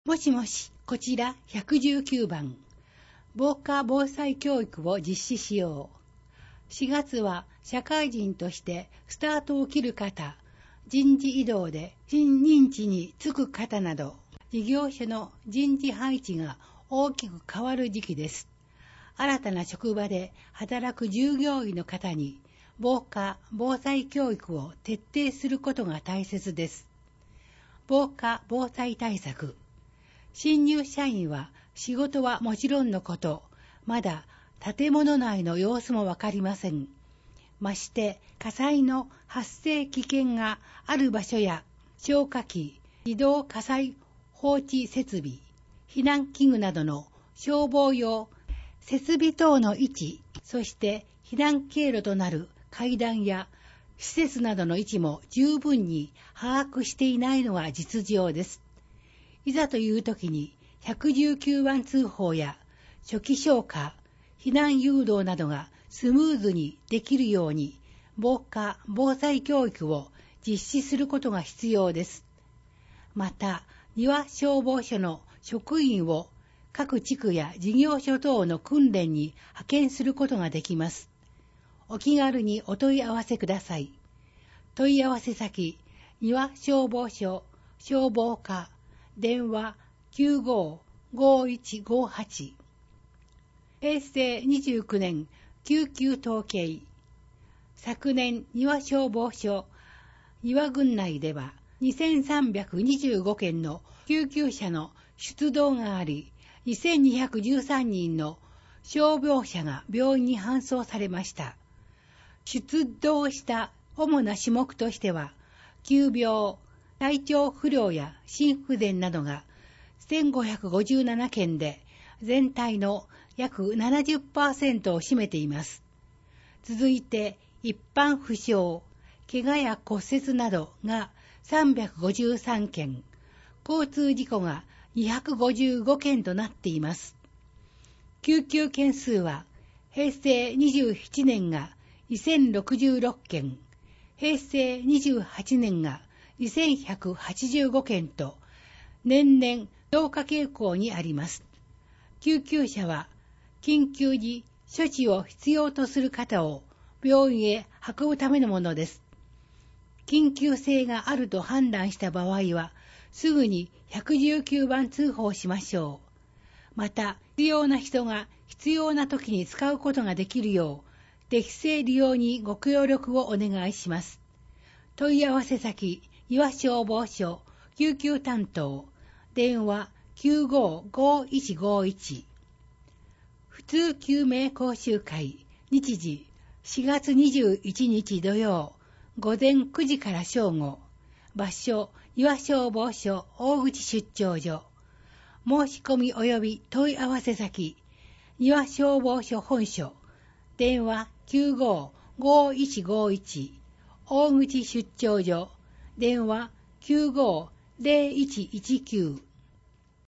もしもし、こちら119番。防火防災教育を実施しよう。4月は社会人としてスタートを切る方、人事異動で新任地に就く方など、事業所の人事配置が大きく変わる時期です。新たな職場で働く従業員の方に、防火防災教育を徹底することが大切です。防火防災対策。新入社員は仕事はもちろんのこと、まだ建物内の様子もわかりません。まして火災の発生危険がある場所や消火器、自動火災報知設備、避難器具などの消防用設備等の位置、そして避難経路となる階段や施設などの位置も十分に把握していないのが実情です。いざという時に119番通報や初期消火、避難誘導などがスムーズにできるように防火・防災教育を実施することが必要です。また、庭消防署の職員を各地区や事業所等の訓練に派遣することができます。お気軽にお問い合わせください。問い合わせ先、庭消防署消防課電話 95-5158 平成29年救急統計。昨年庭消防署庭郡内では2325件の救急車の出動があり、2213人の消防車が病院に搬送されました。出動した主な種目としては、急病、体調不良や心不全などが1557件で全体の約 70% を占めています。続いて一般負傷、怪我や骨折などが353件、交通事故が255件となっています。救急件数は平成27年が2066件、平成28年が2185件と年々増加傾向にあります。救急車は緊急に処置を必要とする方を病院へ運ぶためのものです。緊急性があると判断した場合はすぐに119番通報しましょう。また必要な人が必要な時に使うことができるよう適正利用にご協力をお願いします。問い合わせ先、岩消防署救急担当電話 95-5151 普通救命講習会日時4月21日土曜午前9時から正午場所岩消防署大口出張所申し込み及び問い合わせ先岩消防署本所電話 95-5151 大口出張所電話 95-0119